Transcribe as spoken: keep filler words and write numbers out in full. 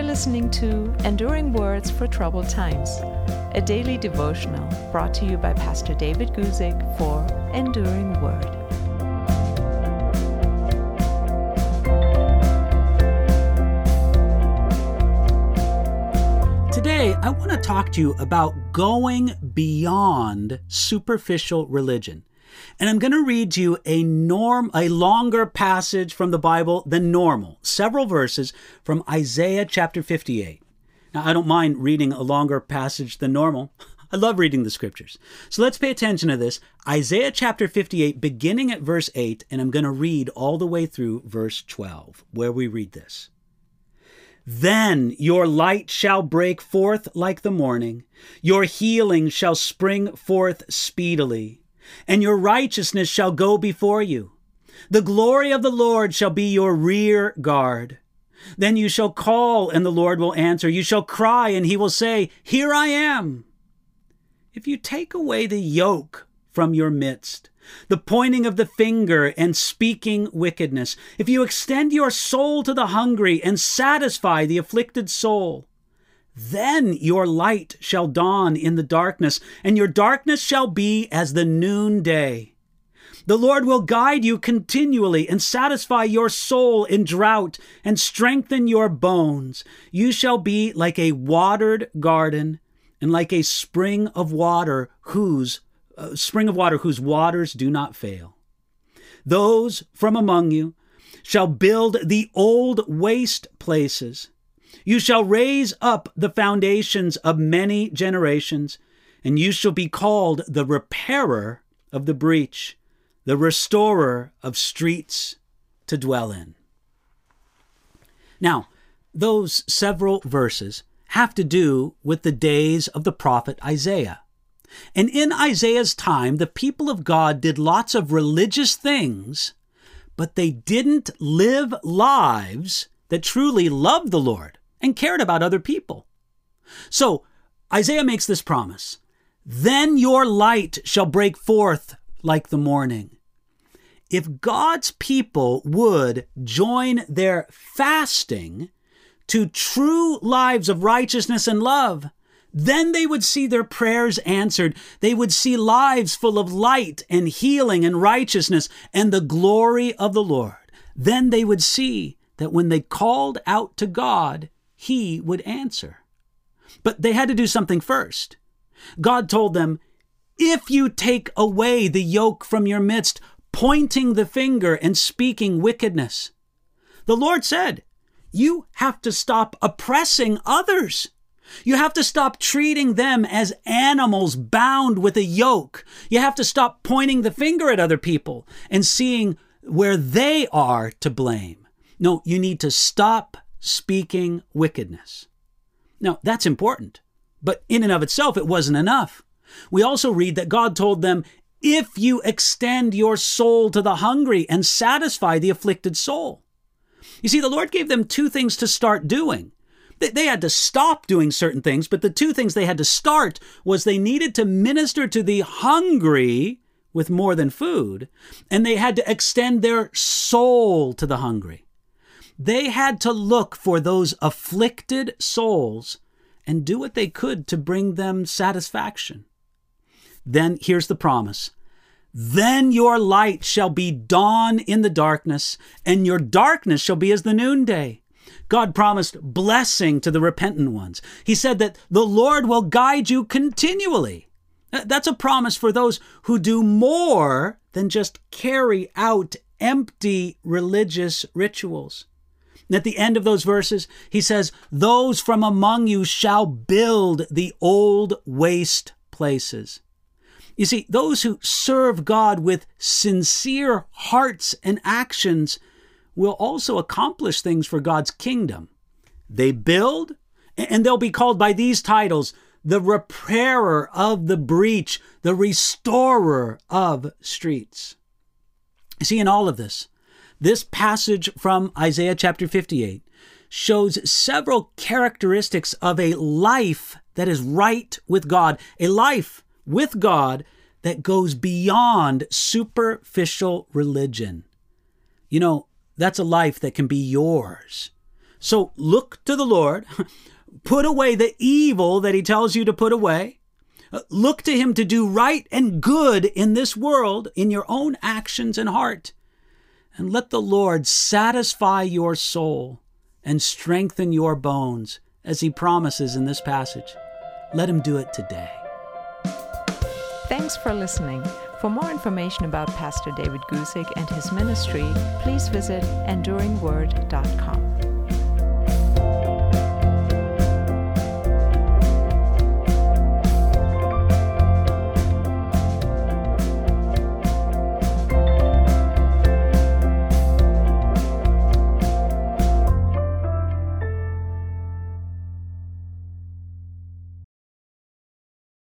listening to Enduring Words for Troubled Times, a daily devotional brought to you by Pastor David Guzik for Enduring Word. Today, I want to talk to you about going beyond superficial religion. And I'm going to read to you a norm, a longer passage from the Bible than normal, several verses from Isaiah chapter fifty-eight. Now, I don't mind reading a longer passage than normal. I love reading the scriptures. So let's pay attention to this. Isaiah chapter fifty-eight, beginning at verse eight, and I'm going to read all the way through verse twelve, where we read this. Then your light shall break forth like the morning. Your healing shall spring forth speedily, and your righteousness shall go before you. The glory of the Lord shall be your rear guard. Then you shall call, and the Lord will answer. You shall cry, and he will say, Here I am. If you take away the yoke from your midst, the pointing of the finger and speaking wickedness, if you extend your soul to the hungry and satisfy the afflicted soul, then your light shall dawn in the darkness, and your darkness shall be as the noonday. The Lord will guide you continually and satisfy your soul in drought and strengthen your bones. You shall be like a watered garden and like a spring of water whose uh, spring of water whose waters do not fail. Those from among you shall build the old waste places. You shall raise up the foundations of many generations, and you shall be called the repairer of the breach, the restorer of streets to dwell in. Now, those several verses have to do with the days of the prophet Isaiah. And in Isaiah's time, the people of God did lots of religious things, but they didn't live lives that truly loved the Lord and cared about other people. So Isaiah makes this promise. Then your light shall break forth like the morning. If God's people would join their fasting to true lives of righteousness and love, then they would see their prayers answered. They would see lives full of light and healing and righteousness and the glory of the Lord. Then they would see that when they called out to God, He would answer. But they had to do something first. God told them, if you take away the yoke from your midst, pointing the finger and speaking wickedness, the Lord said, you have to stop oppressing others. You have to stop treating them as animals bound with a yoke. You have to stop pointing the finger at other people and seeing where they are to blame. No, you need to stop speaking wickedness. Now, that's important, but in and of itself, it wasn't enough. We also read that God told them, if you extend your soul to the hungry and satisfy the afflicted soul. You see, the Lord gave them two things to start doing. They had to stop doing certain things, but the two things they had to start was they needed to minister to the hungry with more than food, and they had to extend their soul to the hungry. They had to look for those afflicted souls and do what they could to bring them satisfaction. Then here's the promise. Then your light shall be dawn in the darkness, and your darkness shall be as the noonday. God promised blessing to the repentant ones. He said that the Lord will guide you continually. That's a promise for those who do more than just carry out empty religious rituals. And at the end of those verses, he says, those from among you shall build the old waste places. You see, those who serve God with sincere hearts and actions will also accomplish things for God's kingdom. They build, and they'll be called by these titles, the repairer of the breach, the restorer of streets. You see, in all of this, this passage from Isaiah chapter fifty-eight shows several characteristics of a life that is right with God, a life with God that goes beyond superficial religion. You know, that's a life that can be yours. So look to the Lord. Put away the evil that he tells you to put away. Look to him to do right and good in this world, in your own actions and heart. And let the Lord satisfy your soul and strengthen your bones, as he promises in this passage. Let him do it today. Thanks for listening. For more information about Pastor David Guzik and his ministry, please visit enduring word dot com.